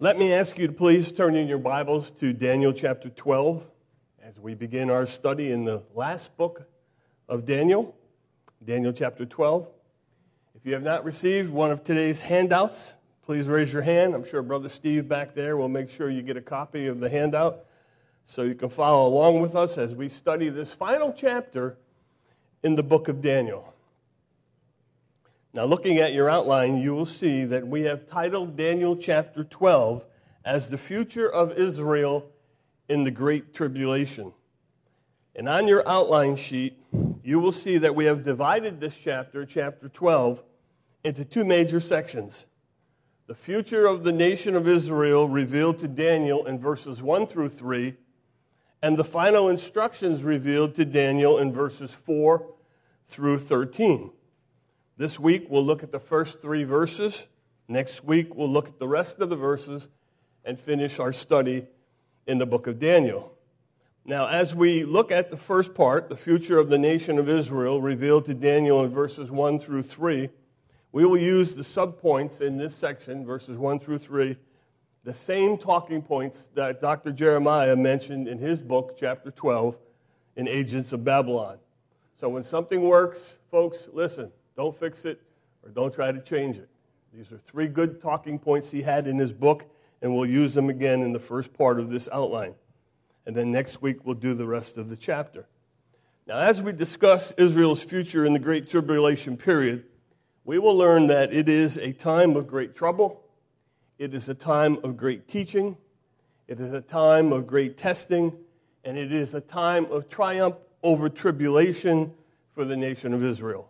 Let me ask you to please turn in your Bibles to Daniel chapter 12 as we begin our study in the last book of Daniel, Daniel chapter 12. If you have not received one of today's handouts, please raise your hand. I'm sure Brother Steve back there will make sure you get a copy of the handout so you can follow along with us as we study this final chapter in the book of Daniel. Now, looking at your outline, you will see that we have titled Daniel chapter 12 as the future of Israel in the Great Tribulation. And on your outline sheet, you will see that we have divided this chapter, chapter 12, into two major sections. The future of the nation of Israel revealed to Daniel in verses 1 through 3, and the final instructions revealed to Daniel in verses 4 through 13. This week, we'll look at the first three verses. Next week, we'll look at the rest of the verses and finish our study in the book of Daniel. Now, as we look at the first part, the future of the nation of Israel, revealed to Daniel in verses 1 through 3, we will use the subpoints in this section, verses 1 through 3, the same talking points that Dr. Jeremiah mentioned in his book, chapter 12, in Agents of Babylon. So when something works, folks, listen. Don't fix it or don't try to change it. These are three good talking points he had in his book, and we'll use them again in the first part of this outline. And then next week we'll do the rest of the chapter. Now, as we discuss Israel's future in the Great Tribulation period, we will learn that it is a time of great trouble. It is a time of great teaching. It is a time of great testing. And it is a time of triumph over tribulation for the nation of Israel.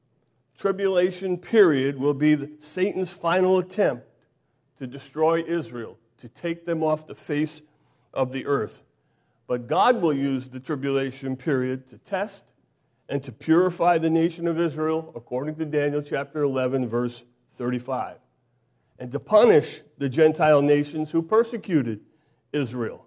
Tribulation period will be Satan's final attempt to destroy Israel, to take them off the face of the earth. But God will use the tribulation period to test and to purify the nation of Israel, according to Daniel chapter 11, verse 35, and to punish the Gentile nations who persecuted Israel.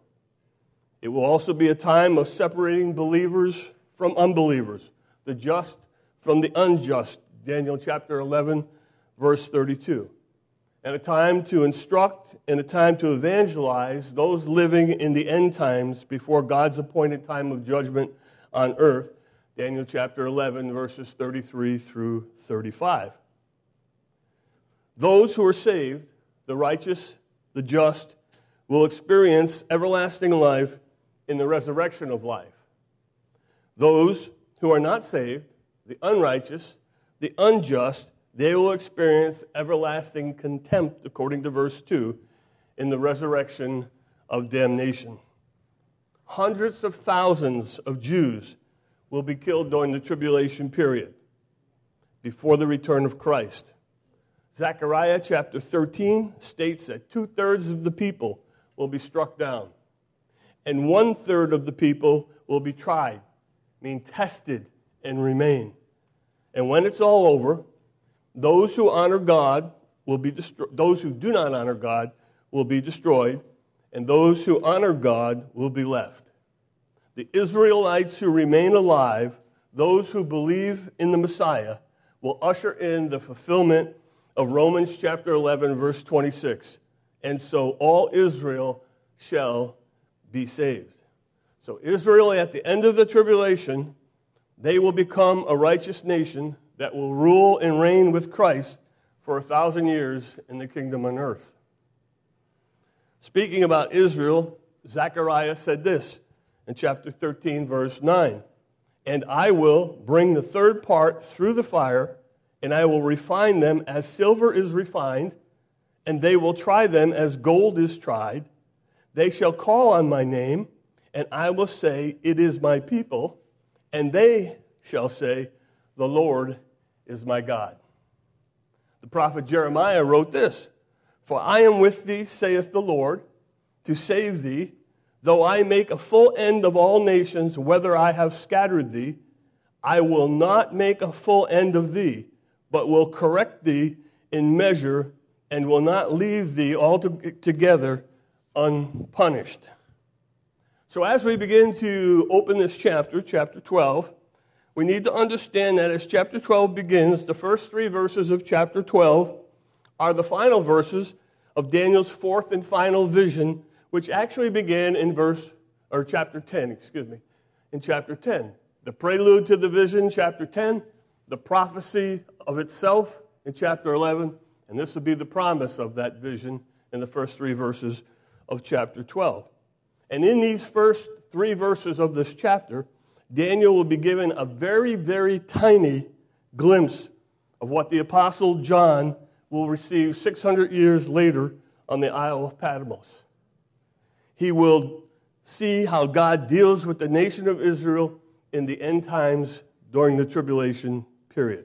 It will also be a time of separating believers from unbelievers, the just from the unjust, Daniel chapter 11, verse 32. And a time to instruct and a time to evangelize those living in the end times before God's appointed time of judgment on earth, Daniel chapter 11, verses 33 through 35. Those who are saved, the righteous, the just, will experience everlasting life in the resurrection of life. Those who are not saved, the unrighteous, the unjust, they will experience everlasting contempt, according to verse 2, in the resurrection of damnation. Hundreds of thousands of Jews will be killed during the tribulation period before the return of Christ. Zechariah chapter 13 states that 2/3 of the people will be struck down, and 1/3 of the people will be tried, meaning tested and remain. And when it's all over, those who honor God will be destroyed. Those who do not honor God will be destroyed, and those who honor God will be left. The Israelites who remain alive, those who believe in the Messiah, will usher in the fulfillment of Romans chapter 11, verse 26. And so all Israel shall be saved. So Israel, at the end of the tribulation, they will become a righteous nation that will rule and reign with Christ for 1,000 years in the kingdom on earth. Speaking about Israel, Zechariah said this in chapter 13, verse 9. And I will bring the third part through the fire, and I will refine them as silver is refined, and they will try them as gold is tried. They shall call on my name, and I will say, it is my people. And they shall say, the Lord is my God. The prophet Jeremiah wrote this, For I am with thee, saith the Lord, to save thee, though I make a full end of all nations, whether I have scattered thee, I will not make a full end of thee, but will correct thee in measure, and will not leave thee altogether unpunished. So as we begin to open this chapter, chapter 12, we need to understand that as chapter 12 begins, the first three verses of chapter 12 are the final verses of Daniel's fourth and final vision, which actually began in chapter 10, in chapter 10. The prelude to the vision, chapter 10, the prophecy of itself in chapter 11, and this will be the promise of that vision in the first 3 verses of chapter 12. And in these first 3 verses of this chapter, Daniel will be given a very, very tiny glimpse of what the Apostle John will receive 600 years later on the Isle of Patmos. He will see how God deals with the nation of Israel in the end times during the tribulation period.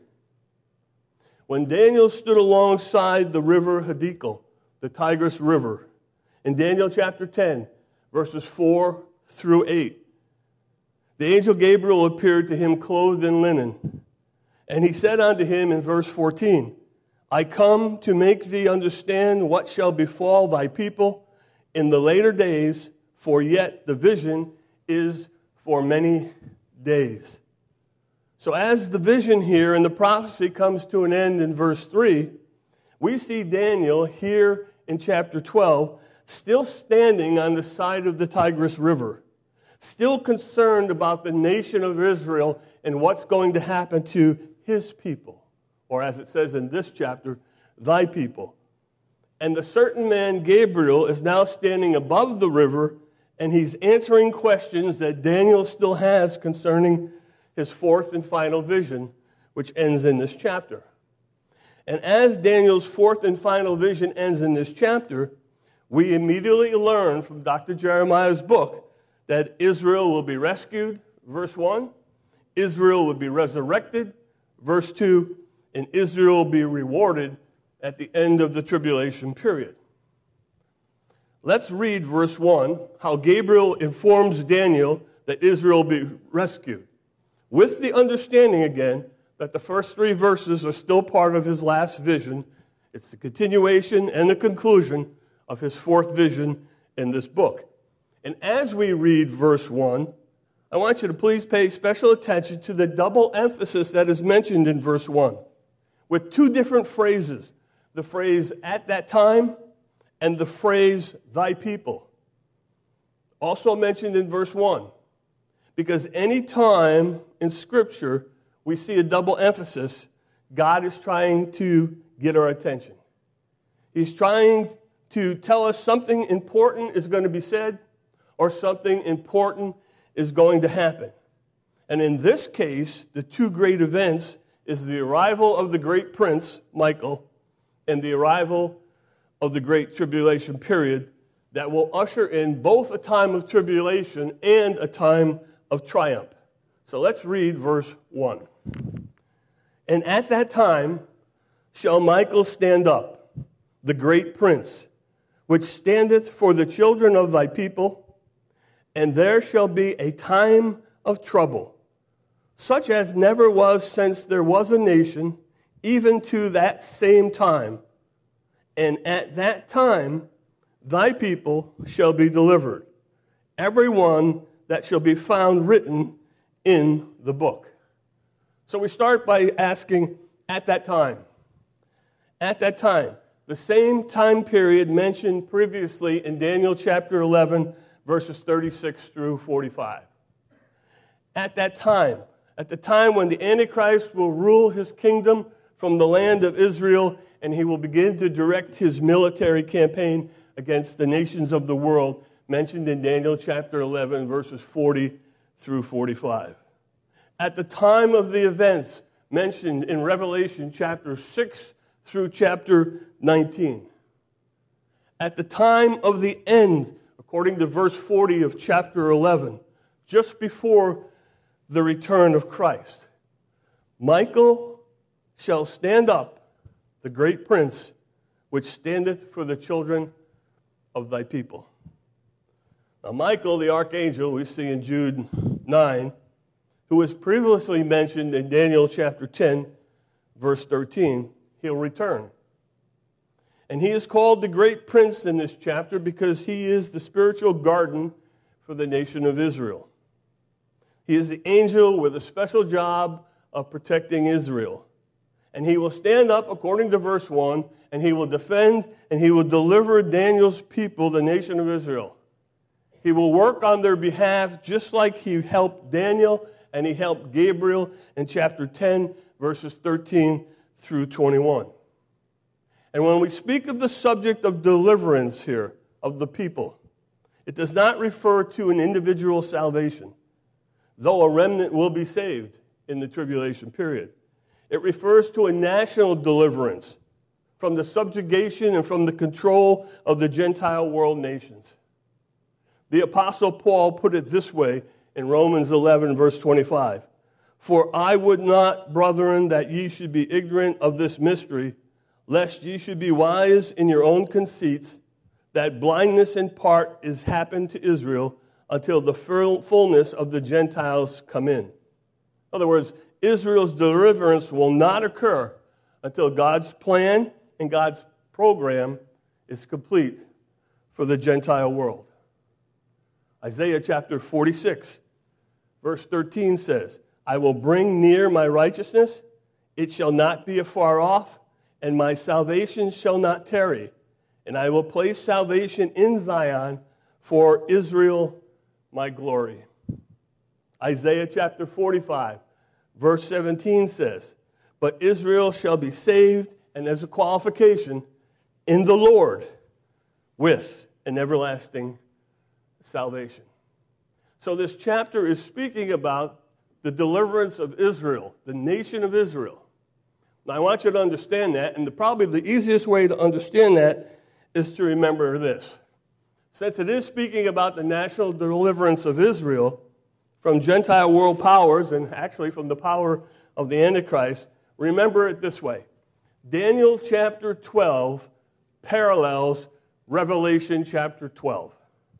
When Daniel stood alongside the river Hiddekel, the Tigris River, in Daniel chapter 10, verses 4 through 8, the angel Gabriel appeared to him clothed in linen. And he said unto him in verse 14, I come to make thee understand what shall befall thy people in the later days, for yet the vision is for many days. So as the vision here and the prophecy comes to an end in verse 3, we see Daniel here in chapter 12 still standing on the side of the Tigris River, still concerned about the nation of Israel and what's going to happen to his people, or as it says in this chapter, thy people. And the certain man, Gabriel, is now standing above the river, and he's answering questions that Daniel still has concerning his fourth and final vision, which ends in this chapter. And as Daniel's fourth and final vision ends in this chapter, we immediately learn from Dr. Jeremiah's book that Israel will be rescued, verse 1, Israel will be resurrected, verse 2, and Israel will be rewarded at the end of the tribulation period. Let's read verse 1, how Gabriel informs Daniel that Israel will be rescued, with the understanding again that the first 3 verses are still part of his last vision. It's the continuation and the conclusion of his fourth vision in this book. And as we read verse 1, I want you to please pay special attention to the double emphasis that is mentioned in verse 1, with 2 different phrases, the phrase at that time and the phrase thy people. Also mentioned in verse 1, because any time in Scripture we see a double emphasis, God is trying to get our attention. He's trying to tell us something important is going to be said or something important is going to happen. And in this case, the 2 great events is the arrival of the great prince, Michael, and the arrival of the great tribulation period that will usher in both a time of tribulation and a time of triumph. So let's read verse 1. And at that time shall Michael stand up, the great prince, which standeth for the children of thy people, and there shall be a time of trouble, such as never was since there was a nation, even to that same time. And at that time thy people shall be delivered, every one that shall be found written in the book. So we start by asking, at that time. At that time. The same time period mentioned previously in Daniel chapter 11, verses 36 through 45. At that time. At the time when the Antichrist will rule his kingdom from the land of Israel, and he will begin to direct his military campaign against the nations of the world, mentioned in Daniel chapter 11, verses 40 through 45. At the time of the events mentioned in Revelation chapter 6 through chapter 19. At the time of the end, according to verse 40 of chapter 11, just before the return of Christ, Michael shall stand up, the great prince, which standeth for the children of thy people. Now, Michael, the archangel, we see in Jude 9, who was previously mentioned in Daniel chapter 10, verse 13, he'll return. And he is called the great prince in this chapter because he is the spiritual guardian for the nation of Israel. He is the angel with a special job of protecting Israel. And he will stand up, according to verse 1, and he will defend and he will deliver Daniel's people, the nation of Israel. He will work on their behalf just like he helped Daniel and he helped Gabriel in chapter 10, verses 13 through 21. And when we speak of the subject of deliverance here of the people, it does not refer to an individual salvation, though a remnant will be saved in the tribulation period. It refers to a national deliverance from the subjugation and from the control of the Gentile world nations. The Apostle Paul put it this way in Romans 11, verse 25. For I would not, brethren, that ye should be ignorant of this mystery, lest ye should be wise in your own conceits, that blindness in part is happened to Israel until the fullness of the Gentiles come in. In other words, Israel's deliverance will not occur until God's plan and God's program is complete for the Gentile world. Isaiah chapter 46, verse 13 says, I will bring near my righteousness, it shall not be afar off, and my salvation shall not tarry. And I will place salvation in Zion for Israel, my glory. Isaiah chapter 45, verse 17 says, but Israel shall be saved, and as a qualification, in the Lord, with an everlasting salvation. So this chapter is speaking about the deliverance of Israel, the nation of Israel. Now I want you to understand that, and probably the easiest way to understand that is to remember this. Since it is speaking about the national deliverance of Israel from Gentile world powers, and actually from the power of the Antichrist, remember it this way. Daniel chapter 12 parallels Revelation chapter 12.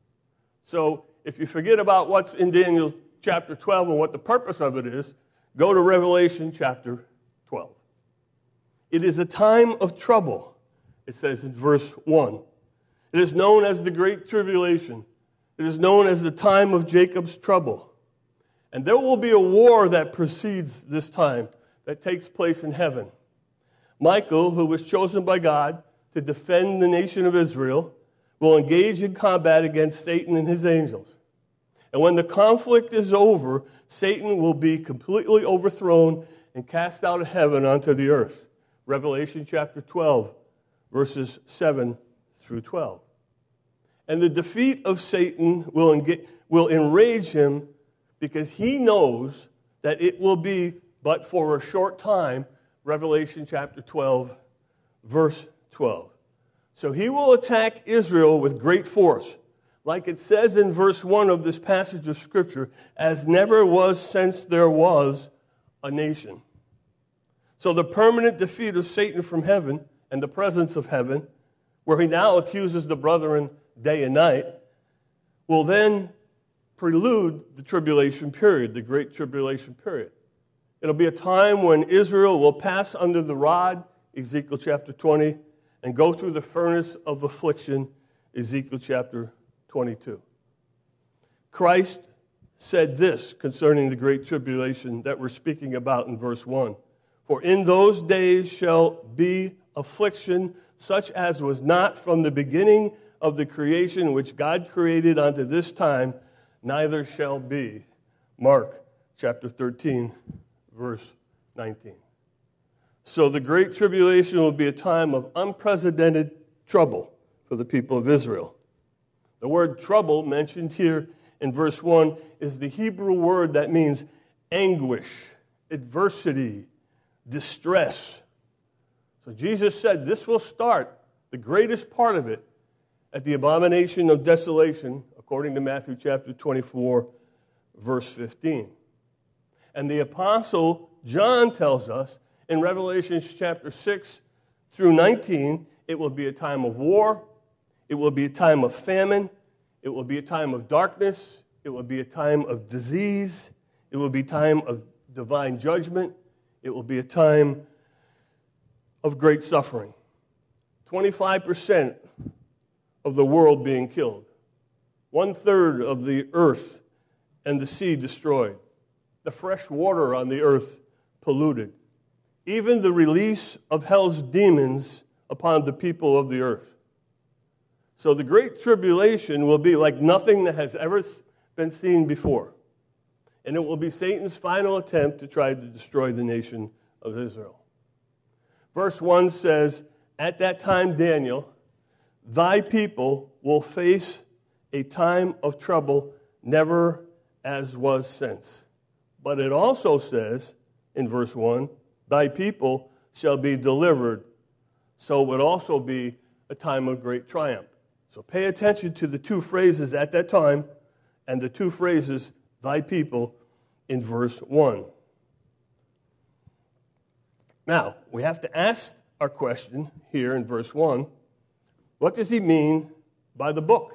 So if you forget about what's in Daniel chapter 12 and what the purpose of it is, go to Revelation chapter 12. It is a time of trouble, it says in verse 1. It is known as the Great Tribulation. It is known as the time of Jacob's trouble. And there will be a war that precedes this time that takes place in heaven. Michael, who was chosen by God to defend the nation of Israel, will engage in combat against Satan and his angels. And when the conflict is over, Satan will be completely overthrown and cast out of heaven onto the earth. Revelation chapter 12, verses 7 through 12. And the defeat of Satan will enrage him because he knows that it will be but for a short time. Revelation chapter 12, verse 12. So he will attack Israel with great force, like it says in verse 1 of this passage of Scripture, as never was since there was a nation. So the permanent defeat of Satan from heaven and the presence of heaven, where he now accuses the brethren day and night, will then prelude the tribulation period, the great tribulation period. It'll be a time when Israel will pass under the rod, Ezekiel chapter 20, and go through the furnace of affliction, Ezekiel chapter 22. Christ said this concerning the great tribulation that we're speaking about in verse 1. For in those days shall be affliction such as was not from the beginning of the creation which God created unto this time, neither shall be. Mark chapter 13, verse 19. So the great tribulation will be a time of unprecedented trouble for the people of Israel. The word trouble mentioned here in verse 1 is the Hebrew word that means anguish, adversity, distress. So Jesus said this will start, the greatest part of it, at the abomination of desolation, according to Matthew chapter 24, verse 15. And the apostle John tells us in Revelation chapter 6 through 19, it will be a time of war, it will be a time of famine, it will be a time of darkness, it will be a time of disease, it will be a time of divine judgment, it will be a time of great suffering. 25% of the world being killed, 1/3 of the earth and the sea destroyed, the fresh water on the earth polluted. Even the release of hell's demons upon the people of the earth. So the Great Tribulation will be like nothing that has ever been seen before. And it will be Satan's final attempt to try to destroy the nation of Israel. Verse 1 says, "At that time, Daniel, thy people will face a time of trouble never as was since." But it also says in verse 1, "Thy people shall be delivered." So it would also be a time of great triumph. So pay attention to the two phrases "at that time" and the two phrases "thy people" in verse 1. Now, we have to ask our question here in verse 1, what does he mean by the book?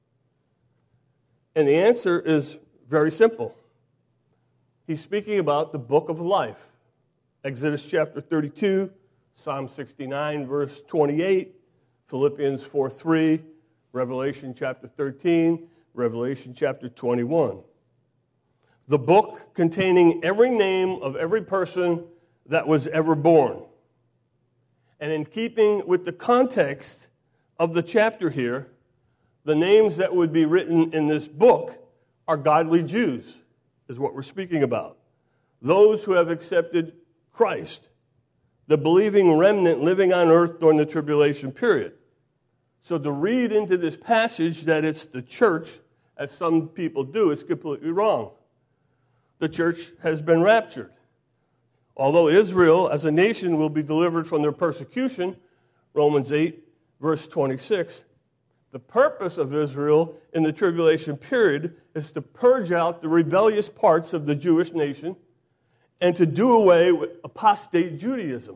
And the answer is very simple. He's speaking about the book of life. Exodus chapter 32, Psalm 69, verse 28, Philippians 4:3, Revelation chapter 13, Revelation chapter 21. The book containing every name of every person that was ever born. And in keeping with the context of the chapter here, the names that would be written in this book are godly Jews, is what we're speaking about. Those who have accepted Christ, the believing remnant living on earth during the tribulation period. So to read into this passage that it's the church, as some people do, is completely wrong. The church has been raptured. Although Israel as a nation will be delivered from their persecution, Romans 8, verse 26, the purpose of Israel in the tribulation period is to purge out the rebellious parts of the Jewish nation and to do away with apostate Judaism.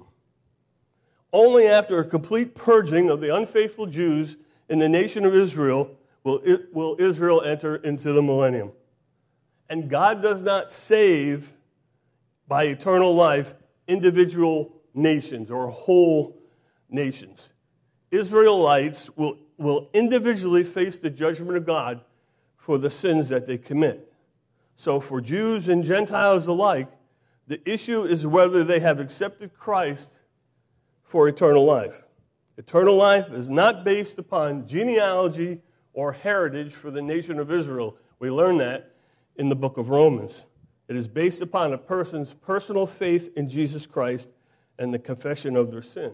Only after a complete purging of the unfaithful Jews in the nation of Israel will Israel enter into the millennium. And God does not save by eternal life individual nations or whole nations. Israelites will individually face the judgment of God for the sins that they commit. So for Jews and Gentiles alike, the issue is whether they have accepted Christ for eternal life. Eternal life is not based upon genealogy or heritage for the nation of Israel. We learn that in the book of Romans. It is based upon a person's personal faith in Jesus Christ and the confession of their sin.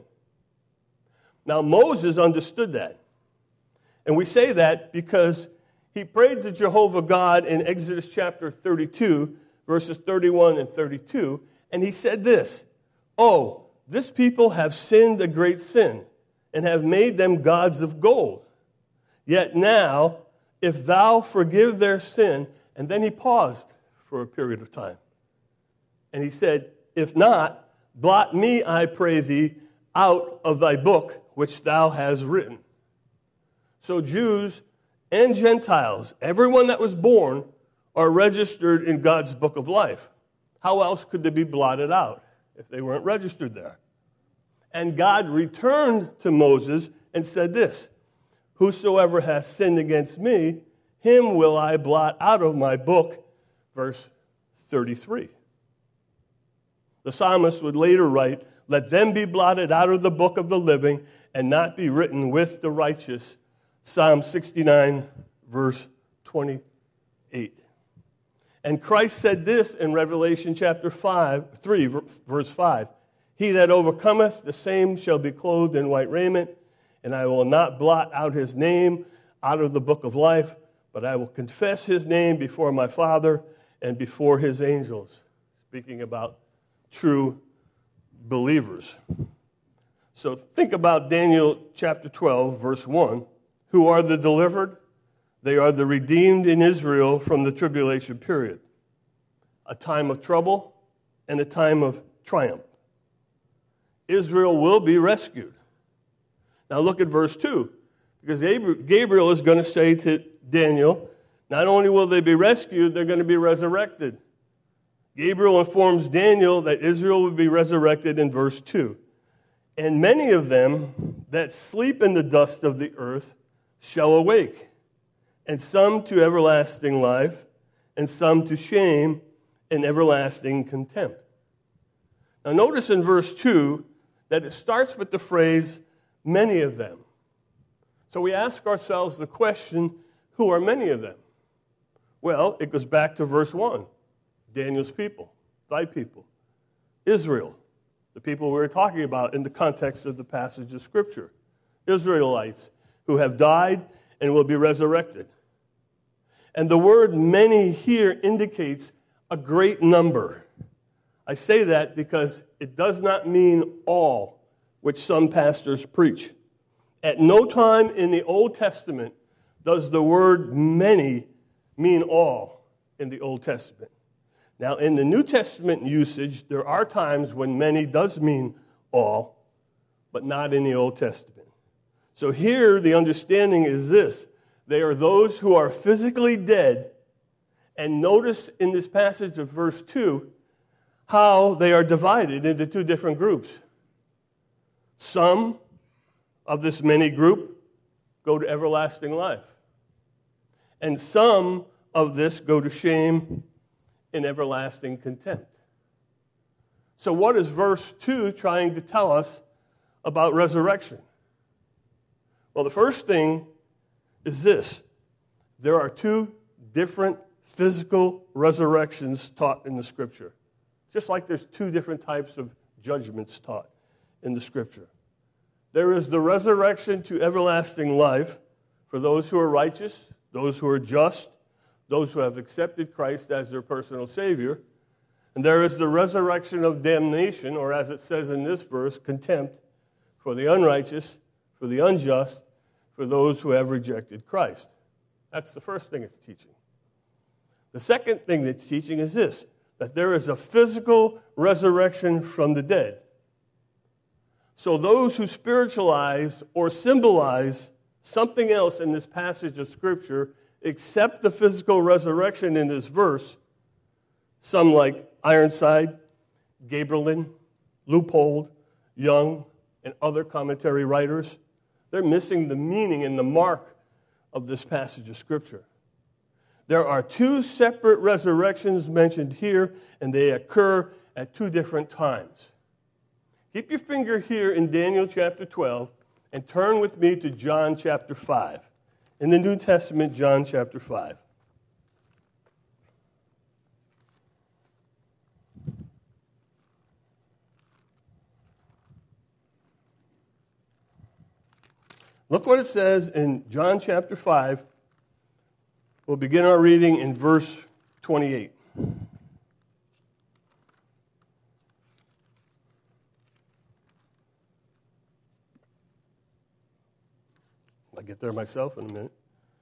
Now, Moses understood that. And we say that because he prayed to Jehovah God in Exodus chapter 32, verses 31 and 32, and he said this, "Oh, this people have sinned a great sin and have made them gods of gold. Yet now, if thou forgive their sin," and then he paused for a period of time. And he said, "If not, blot me, I pray thee, out of thy book which thou hast written." So Jews and Gentiles, everyone that was born, are registered in God's book of life. How else could they be blotted out if they weren't registered there? And God returned to Moses and said this, "Whosoever hath sinned against me, him will I blot out of my book," verse 33. The psalmist would later write, "Let them be blotted out of the book of the living and not be written with the righteous," Psalm 69, verse 28. And Christ said this in Revelation chapter 3, verse 5, "He that overcometh, the same shall be clothed in white raiment, and I will not blot out his name out of the book of life, but I will confess his name before my Father and before his angels." Speaking about true believers. So think about Daniel chapter 12, verse 1. Who are the delivered? They are the redeemed in Israel from the tribulation period. A time of trouble and a time of triumph. Israel will be rescued. Now look at verse 2. Because Gabriel is going to say to Daniel, not only will they be rescued, they're going to be resurrected. Gabriel informs Daniel that Israel will be resurrected in verse 2. "And many of them that sleep in the dust of the earth shall awake, and some to everlasting life, and some to shame and everlasting contempt." Now notice in verse 2 that it starts with the phrase, many of them. So we ask ourselves the question, who are many of them? Well, it goes back to verse 1. Daniel's people, thy people, Israel, the people we were talking about in the context of the passage of Scripture. Israelites who have died and will be resurrected. And the word many here indicates a great number. I say that because it does not mean all, which some pastors preach. At no time in the Old Testament does the word many mean all in the Old Testament. Now, in the New Testament usage, there are times when many does mean all, but not in the Old Testament. So here, the understanding is this. They are those who are physically dead, and notice in this passage of verse 2 how they are divided into two different groups. Some of this many group go to everlasting life, and some of this go to shame and everlasting contempt. So what is verse 2 trying to tell us about resurrection? Well, the first thing is this. There are two different physical resurrections taught in the Scripture. Just like there's two different types of judgments taught in the Scripture. There is the resurrection to everlasting life for those who are righteous, those who are just, those who have accepted Christ as their personal Savior. And there is the resurrection of damnation, or as it says in this verse, contempt for the unrighteous, for the unjust, for those who have rejected Christ. That's the first thing it's teaching. The second thing it's teaching is this, that there is a physical resurrection from the dead. So those who spiritualize or symbolize something else in this passage of Scripture except the physical resurrection in this verse, some like Ironside, Gabrielin, Leupold, Young, and other commentary writers, they're missing the meaning and the mark of this passage of Scripture. There are two separate resurrections mentioned here, and they occur at two different times. Keep your finger here in Daniel chapter 12 and turn with me to John chapter 5. In the New Testament, John chapter 5. Look what it says in John chapter 5. We'll begin our reading in verse 28. I'll get there myself in a minute.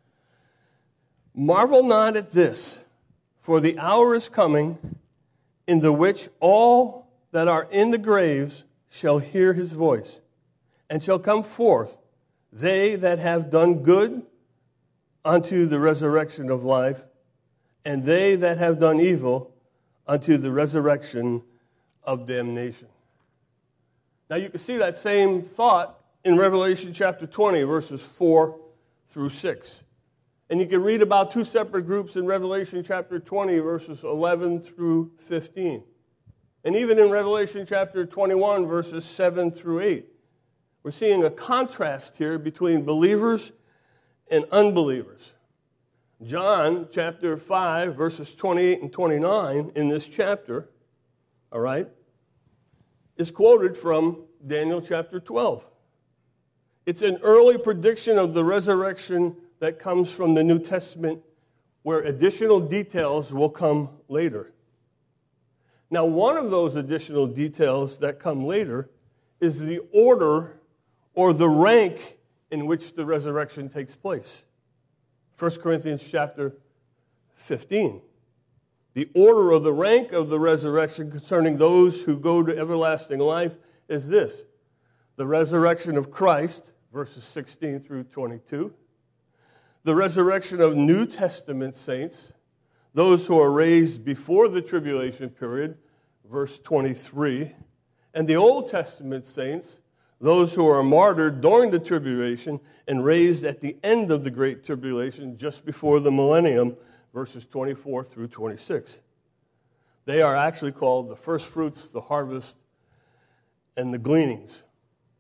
Marvel not at this, for the hour is coming in the which all that are in the graves shall hear his voice, and shall come forth, they that have done good unto the resurrection of life, and they that have done evil unto the resurrection of damnation. Now you can see that same thought in Revelation chapter 20, verses 4 through 6. And you can read about two separate groups in Revelation chapter 20, verses 11 through 15. And even in Revelation chapter 21, verses 7 through 8. We're seeing a contrast here between believers and unbelievers. John chapter 5, verses 28 and 29 in this chapter, all right, is quoted from Daniel chapter 12. It's an early prediction of the resurrection that comes from the New Testament, where additional details will come later. Now, one of those additional details that come later is the order or the rank in which the resurrection takes place. 1 Corinthians chapter 15. The order or the rank of the resurrection concerning those who go to everlasting life is this. The resurrection of Christ, verses 16 through 22. The resurrection of New Testament saints, those who are raised before the tribulation period, verse 23. And the Old Testament saints, those who are martyred during the tribulation and raised at the end of the great tribulation, just before the millennium, verses 24 through 26. They are actually called the first fruits, the harvest, and the gleanings. And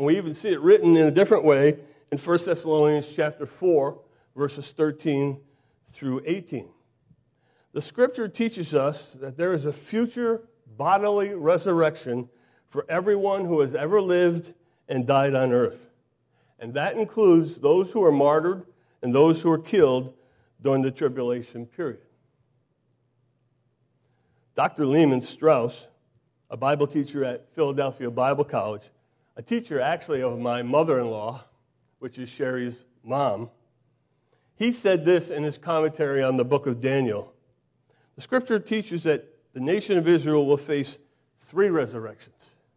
And we even see it written in a different way in 1 Thessalonians chapter 4, verses 13 through 18. The Scripture teaches us that there is a future bodily resurrection for everyone who has ever lived and died on earth. And that includes those who are martyred and those who are killed during the tribulation period. Dr. Lehman Strauss, a Bible teacher at Philadelphia Bible College, a teacher actually of my mother-in-law, which is Sherry's mom, he said this in his commentary on the book of Daniel. The Scripture teaches that the nation of Israel will face 3 resurrections.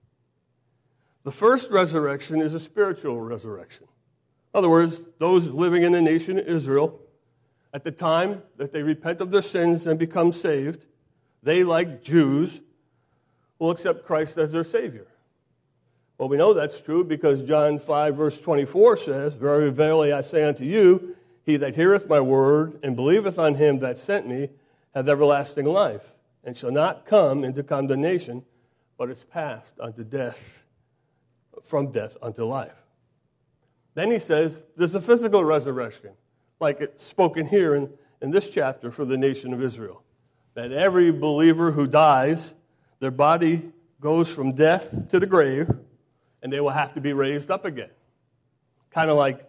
The first resurrection is a spiritual resurrection. In other words, those living in the nation of Israel, at the time that they repent of their sins and become saved, they, like Jews, will accept Christ as their Savior. Well, we know that's true because John 5, verse 24 says, "Very verily I say unto you, he that heareth my word and believeth on him that sent me hath everlasting life, and shall not come into condemnation, but is passed unto death, from death unto life." Then he says there's a physical resurrection, like it's spoken here in this chapter for the nation of Israel, that every believer who dies, their body goes from death to the grave, and they will have to be raised up again. Kind of like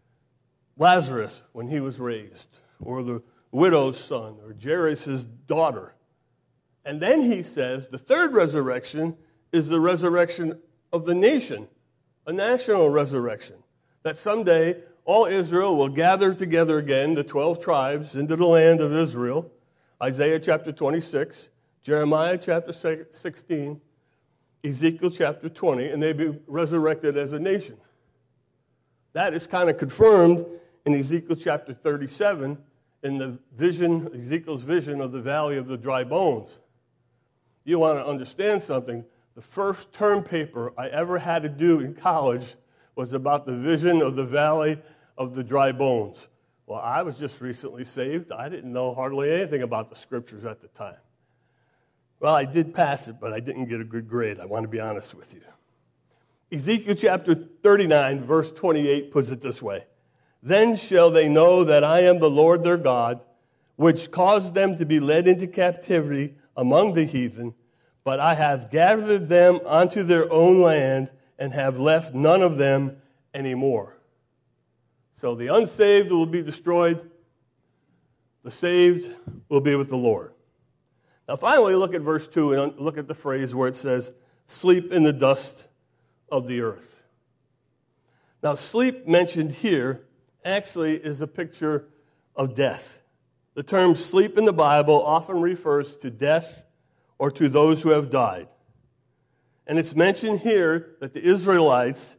Lazarus when he was raised, or the widow's son, or Jairus' daughter. And then he says the third resurrection is the resurrection of the nation, a national resurrection, that someday all Israel will gather together again, the 12 tribes, into the land of Israel, Isaiah chapter 26, Jeremiah chapter 16, Ezekiel chapter 20, and they be resurrected as a nation. That is kind of confirmed in Ezekiel chapter 37 in the vision, Ezekiel's vision of the valley of the dry bones. You want to understand something. The first term paper I ever had to do in college was about the vision of the valley of the dry bones. Well, I was just recently saved. I didn't know hardly anything about the Scriptures at the time. Well, I did pass it, but I didn't get a good grade. I want to be honest with you. Ezekiel chapter 39, verse 28 puts it this way. "Then shall they know that I am the Lord their God, which caused them to be led into captivity among the heathen, but I have gathered them unto their own land and have left none of them anymore." So the unsaved will be destroyed. The saved will be with the Lord. Now finally, look at verse 2 and look at the phrase where it says, "Sleep in the dust of the earth." Now, sleep mentioned here actually is a picture of death. The term sleep in the Bible often refers to death or to those who have died. And it's mentioned here that the Israelites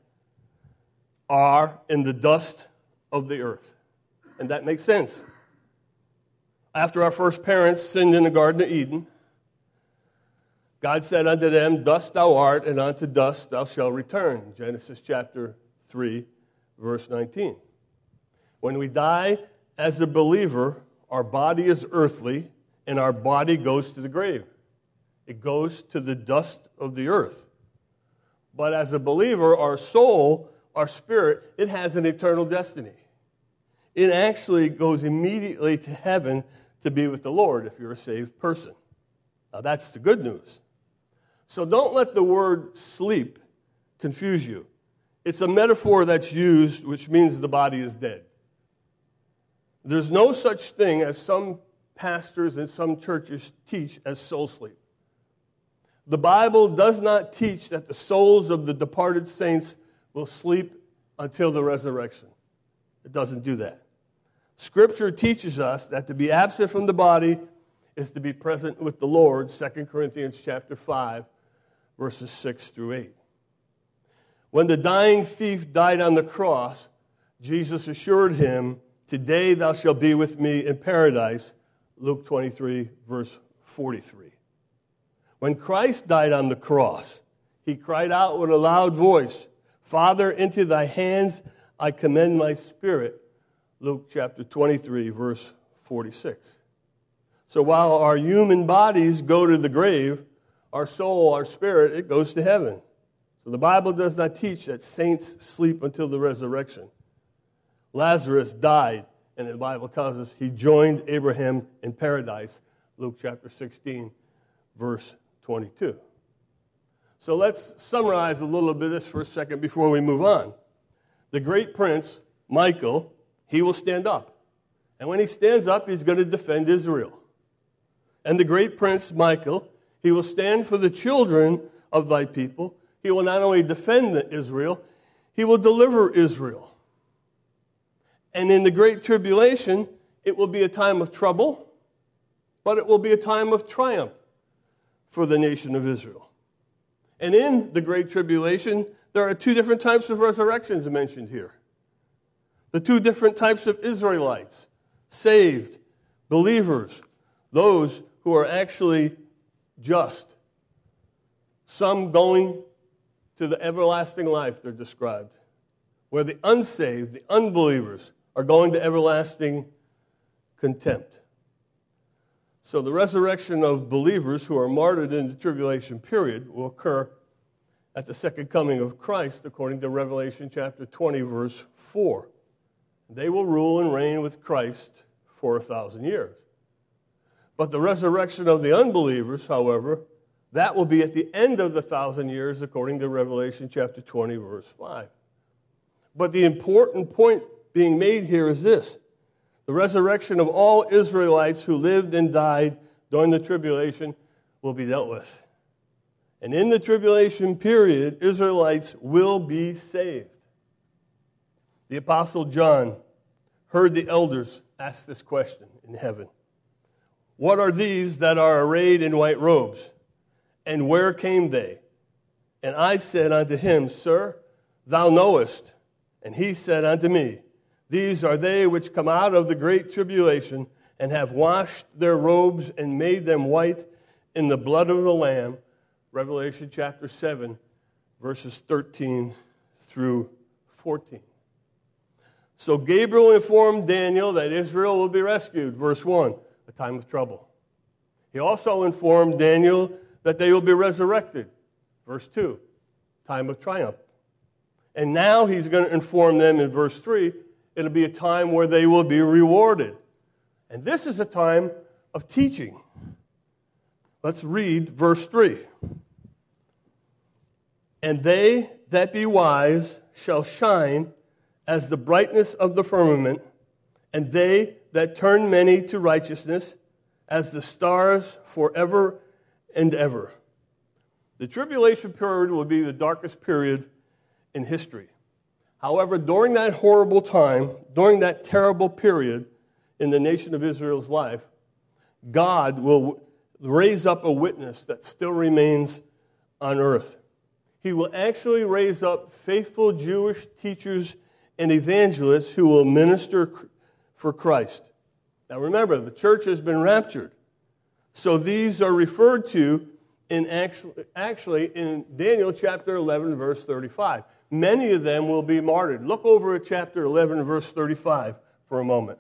are in the dust of the earth. And that makes sense. After our first parents sinned in the Garden of Eden, God said unto them, "Dust thou art, and unto dust thou shalt return." Genesis chapter 3, verse 19. When we die as a believer, our body is earthly, and our body goes to the grave. It goes to the dust of the earth. But as a believer, our soul, our spirit, it has an eternal destiny. It actually goes immediately to heaven to be with the Lord if you're a saved person. Now that's the good news. So don't let the word sleep confuse you. It's a metaphor that's used which means the body is dead. There's no such thing as some pastors and some churches teach as soul sleep. The Bible does not teach that the souls of the departed saints will sleep until the resurrection. It doesn't do that. Scripture teaches us that to be absent from the body is to be present with the Lord, 2 Corinthians chapter 5, verses 6 through 8. When the dying thief died on the cross, Jesus assured him, "Today thou shalt be with me in paradise," Luke 23, verse 43. When Christ died on the cross, he cried out with a loud voice, "Father, into thy hands I commend my spirit," Luke chapter 23, verse 46. So while our human bodies go to the grave, our soul, our spirit, it goes to heaven. So the Bible does not teach that saints sleep until the resurrection. Lazarus died, and the Bible tells us he joined Abraham in paradise, Luke chapter 16, verse 22. So let's summarize a little bit of this for a second before we move on. The great prince, Michael, he will stand up. And when he stands up, he's going to defend Israel. And the great prince, Michael, he will stand for the children of thy people. He will not only defend Israel, he will deliver Israel. And in the great tribulation, it will be a time of trouble, but it will be a time of triumph for the nation of Israel. And in the great tribulation, there are two different types of resurrections mentioned here. The two different types of Israelites, saved, believers, those who are actually just. Some going to the everlasting life, they're described, where the unsaved, the unbelievers, are going to everlasting contempt. So the resurrection of believers who are martyred in the tribulation period will occur at the second coming of Christ, according to Revelation chapter 20, verse 4. They will rule and reign with Christ for 1,000 years. But the resurrection of the unbelievers, however, that will be at the end of the 1,000 years, according to Revelation chapter 20, verse 5. But the important point being made here is this: the resurrection of all Israelites who lived and died during the tribulation will be dealt with. And in the tribulation period, Israelites will be saved. The Apostle John heard the elders ask this question in heaven: what are these that are arrayed in white robes? And where came they? And I said unto him, Sir, thou knowest. And he said unto me, These are they which come out of the great tribulation, and have washed their robes and made them white in the blood of the Lamb. Revelation chapter 7, verses 13 through 14. So Gabriel informed Daniel that Israel will be rescued, verse 1, a time of trouble. He also informed Daniel that they will be resurrected, verse 2, time of triumph. And now he's going to inform them in verse 3, it'll be a time where they will be rewarded. And this is a time of teaching. Let's read verse 3. And they that be wise shall shine as the brightness of the firmament, and they that turn many to righteousness as the stars forever and ever. The tribulation period will be the darkest period in history. However, during that horrible time, during that terrible period in the nation of Israel's life, God will raise up a witness that still remains on earth. He will actually raise up faithful Jewish teachers and evangelists who will minister for Christ. Now remember, the church has been raptured. So these are referred to in actually in Daniel chapter 11, verse 35. Many of them will be martyred. Look over at chapter 11, verse 35 for a moment.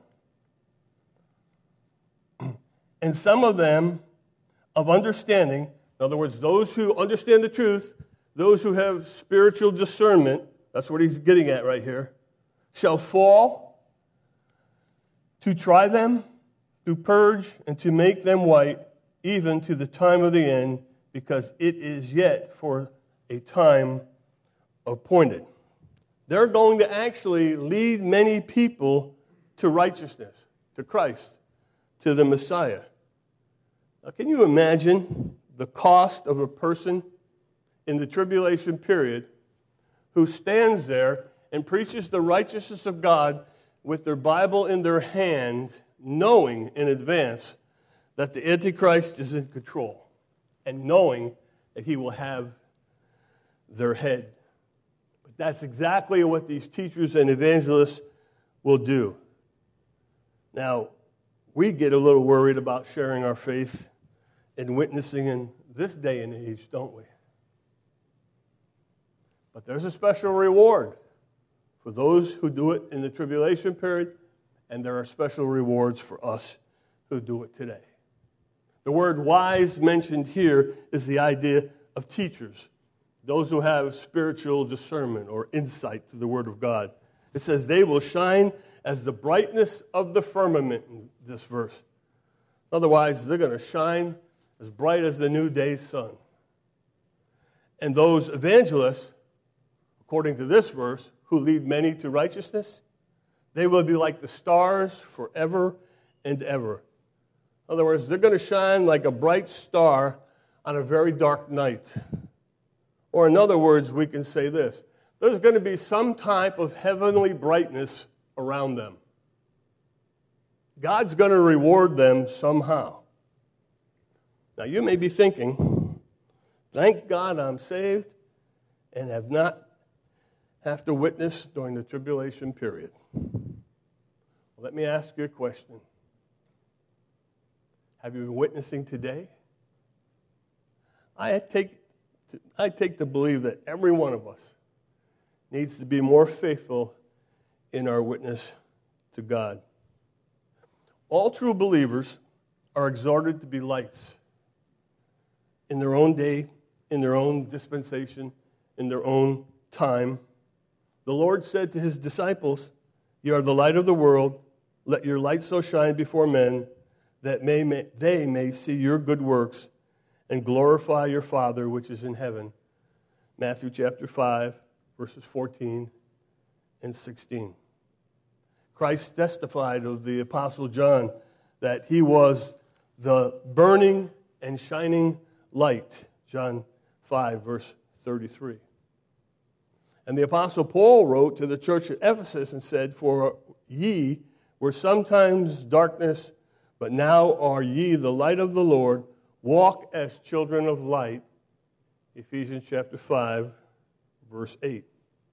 And some of them of understanding, in other words, those who understand the truth, those who have spiritual discernment, that's what he's getting at right here, shall fall to try them, to purge, and to make them white, even to the time of the end, because it is yet for a time appointed. They're going to actually lead many people to righteousness, to Christ, to the Messiah. Now, can you imagine the cost of a person in the tribulation period who stands there and preaches the righteousness of God with their Bible in their hand, knowing in advance that the Antichrist is in control and knowing that he will have their head? But that's exactly what these teachers and evangelists will do. Now, we get a little worried about sharing our faith and witnessing in this day and age, don't we? But there's a special reward for those who do it in the tribulation period, and there are special rewards for us who do it today. The word wise mentioned here is the idea of teachers, those who have spiritual discernment or insight to the Word of God. It says they will shine as the brightness of the firmament in this verse. Otherwise, they're going to shine as bright as the new day sun. And those evangelists, according to this verse, who lead many to righteousness, they will be like the stars forever and ever. In other words, they're going to shine like a bright star on a very dark night. Or in other words, we can say this: there's going to be some type of heavenly brightness around them. God's going to reward them somehow. Now, you may be thinking, thank God I'm saved and have to witness during the tribulation period. Well, let me ask you a question. Have you been witnessing today? I take to believe that every one of us needs to be more faithful in our witness to God. All true believers are exhorted to be lights in their own day, in their own dispensation, in their own time. The Lord said to his disciples, "You are the light of the world. Let your light so shine before men that they may see your good works and glorify your Father which is in heaven." Matthew chapter 5, verses 14 and 16. Christ testified of the Apostle John that he was the burning and shining light. John 5, verse 33. And the Apostle Paul wrote to the church at Ephesus and said, "For ye were sometimes darkness, but now are ye the light of the Lord. Walk as children of light." Ephesians chapter 5, verse 8.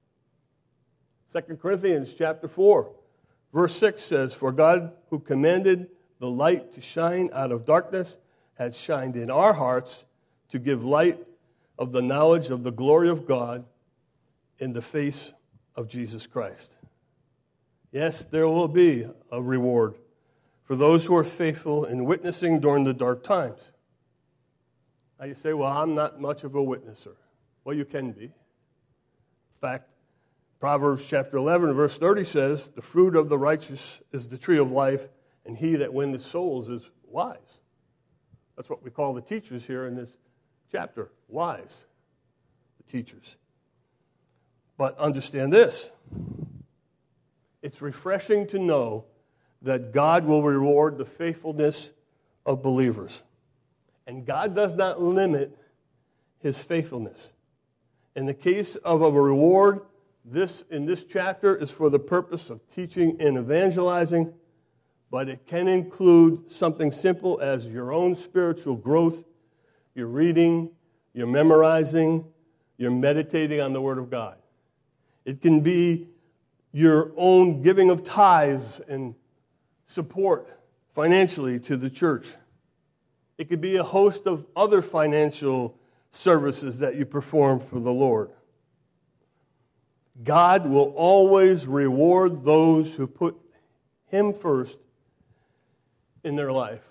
2 Corinthians chapter 4, verse 6 says, "For God, who commanded the light to shine out of darkness, has shined in our hearts to give light of the knowledge of the glory of God in the face of Jesus Christ." Yes, there will be a reward for those who are faithful in witnessing during the dark times. Now you say, "Well, I'm not much of a witnesser." Well, you can be. In fact, Proverbs chapter 11, verse 30 says, "The fruit of the righteous is the tree of life, and he that winneth souls is wise." That's what we call the teachers here in this chapter, wise, the teachers. But understand this: it's refreshing to know that God will reward the faithfulness of believers. And God does not limit his faithfulness. In the case of a reward, in this chapter is for the purpose of teaching and evangelizing, but it can include something simple as your own spiritual growth, your reading, your memorizing, your meditating on the Word of God. It can be your own giving of tithes and support financially to the church. It could be a host of other financial services that you perform for the Lord. God will always reward those who put him first in their life.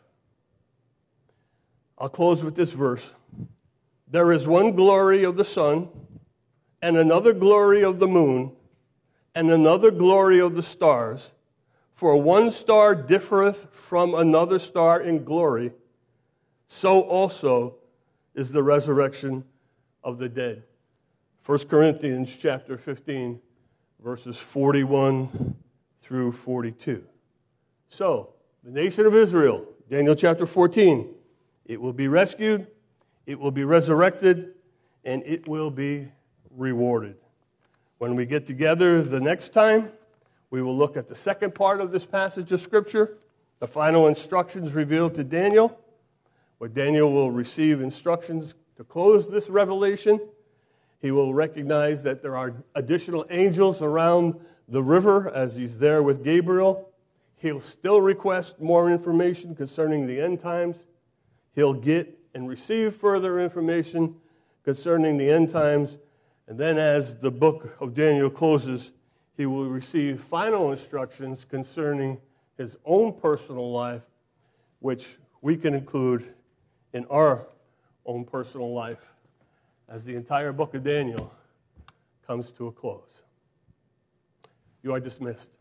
I'll close with this verse. "There is one glory of the sun, and another glory of the moon, and another glory of the stars. For one star differeth from another star in glory, so also is the resurrection of the dead." 1 Corinthians chapter 15, verses 41 through 42. So, the nation of Israel, Daniel chapter 14, it will be rescued, it will be resurrected, and it will be rewarded. When we get together the next time, we will look at the second part of this passage of Scripture, the final instructions revealed to Daniel, where Daniel will receive instructions to close this revelation. He will recognize that there are additional angels around the river as he's there with Gabriel. He'll still request more information concerning the end times. He'll get and receive further information concerning the end times. And then as the book of Daniel closes, he will receive final instructions concerning his own personal life, which we can include in our own personal life as the entire book of Daniel comes to a close. You are dismissed.